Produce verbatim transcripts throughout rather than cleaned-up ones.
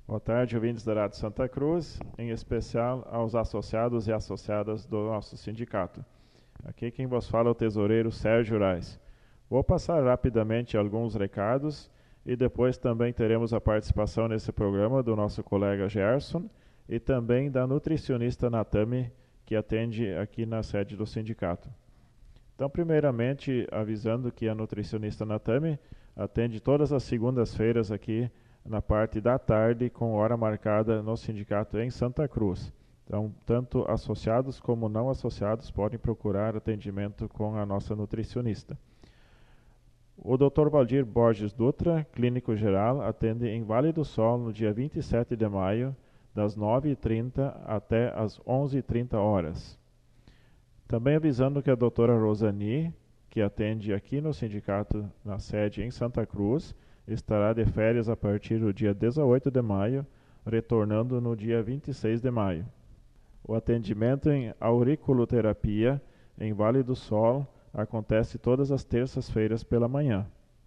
Boa tarde, ouvintes da Rádio Santa Cruz, em especial aos associados e associadas do nosso sindicato. Aqui quem vos fala é o tesoureiro Sérgio Urais. Vou passar rapidamente alguns recados e depois também teremos a participação nesse programa do nosso colega Gerson e também da nutricionista Natami, que atende aqui na sede do sindicato. Então, primeiramente, avisando que a nutricionista Natami atende todas as segundas-feiras aqui na parte da tarde, com hora marcada no sindicato em Santa Cruz. Então, tanto associados como não associados podem procurar atendimento com a nossa nutricionista. O doutor Valdir Borges Dutra, clínico geral, atende em Vale do Sol no dia vinte e sete de maio, das nove e trinta até as onze e trinta horas. Também avisando que a doutora Rosani, que atende aqui no sindicato na sede em Santa Cruz, estará de férias a partir do dia dezoito de maio, retornando no dia vinte e seis de maio. O atendimento em auriculoterapia em Vale do Sol acontece todas as terças-feiras pela manhã.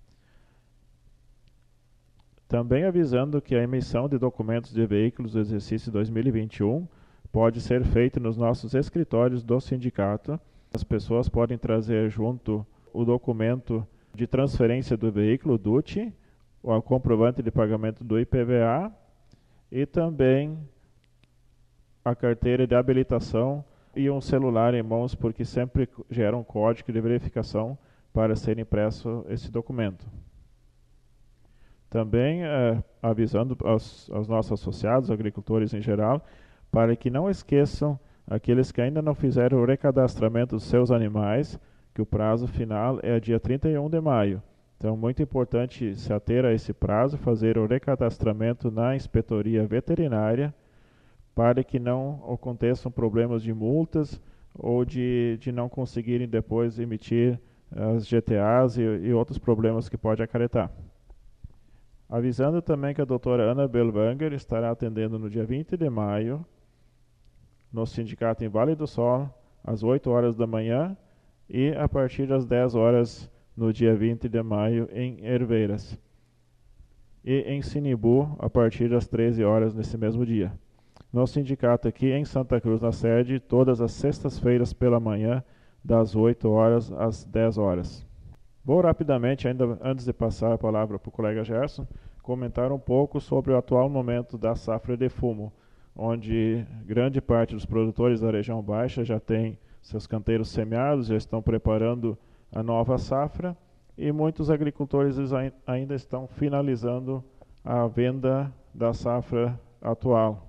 Também avisando que a emissão de documentos de veículos do exercício dois mil e vinte e um pode ser feita nos nossos escritórios do sindicato. As pessoas podem trazer junto o documento de transferência do veículo, D U T, o comprovante de pagamento do I P V A e também a carteira de habilitação e um celular em mãos, porque sempre gera um código de verificação para ser impresso esse documento. Também eh, avisando aos, aos nossos associados, agricultores em geral, para que não esqueçam aqueles que ainda não fizeram o recadastramento dos seus animais, que o prazo final é dia trinta e um de maio. Então, muito importante se ater a esse prazo, fazer o recadastramento na inspetoria veterinária, para que não aconteçam problemas de multas ou de, de não conseguirem depois emitir as G T As e, e outros problemas que pode acarretar. Avisando também que a doutora Ana Belwanger estará atendendo no dia vinte de maio, no sindicato em Vale do Sol, às oito horas da manhã e a partir das dez horas no dia vinte de maio em Herveiras. E em Sinibu, a partir das treze horas nesse mesmo dia. No sindicato aqui em Santa Cruz, na sede, todas as sextas-feiras pela manhã, das oito horas às dez horas. Vou rapidamente, ainda antes de passar a palavra para o colega Gerson, comentar um pouco sobre o atual momento da safra de fumo, onde grande parte dos produtores da região baixa já tem seus canteiros semeados, já estão preparando a nova safra, e muitos agricultores ainda estão finalizando a venda da safra atual.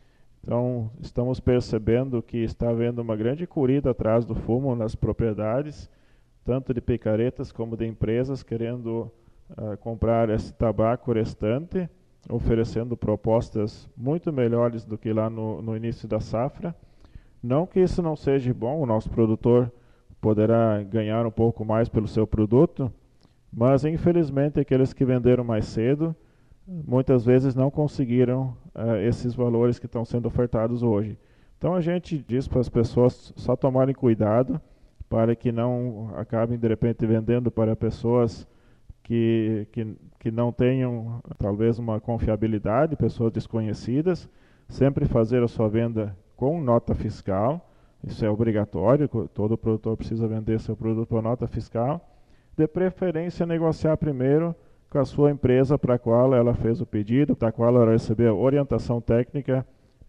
Então, estamos percebendo que está havendo uma grande corrida atrás do fumo nas propriedades, tanto de picaretas como de empresas querendo uh, comprar esse tabaco restante, oferecendo propostas muito melhores do que lá no, no início da safra. Não que isso não seja bom, o nosso produtor poderá ganhar um pouco mais pelo seu produto, mas infelizmente aqueles que venderam mais cedo muitas vezes não conseguiram uh, esses valores que estão sendo ofertados hoje. Então a gente diz para as pessoas só tomarem cuidado para que não acabem de repente vendendo para pessoas que, que, que não tenham talvez uma confiabilidade, pessoas desconhecidas. Sempre fazer a sua venda com nota fiscal, isso é obrigatório, todo produtor precisa vender seu produto com nota fiscal. De preferência negociar primeiro com a sua empresa para a qual ela fez o pedido, para a qual ela recebeu orientação técnica,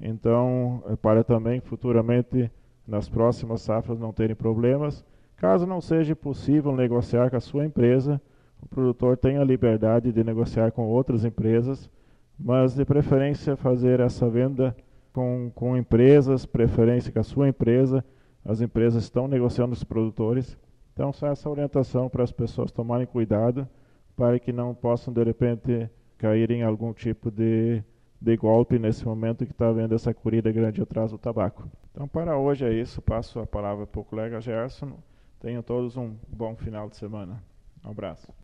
então para também futuramente nas próximas safras não terem problemas. Caso não seja possível negociar com a sua empresa, o produtor tem a liberdade de negociar com outras empresas, mas de preferência fazer essa venda com, com empresas, preferência com a sua empresa. As empresas estão negociando os produtores, então só essa orientação para as pessoas tomarem cuidado, para que não possam de repente cair em algum tipo de, de golpe nesse momento que está havendo essa corrida grande atrás do tabaco. Então para hoje é isso, passo a palavra para o colega Gerson. Tenham todos um bom final de semana. Um abraço.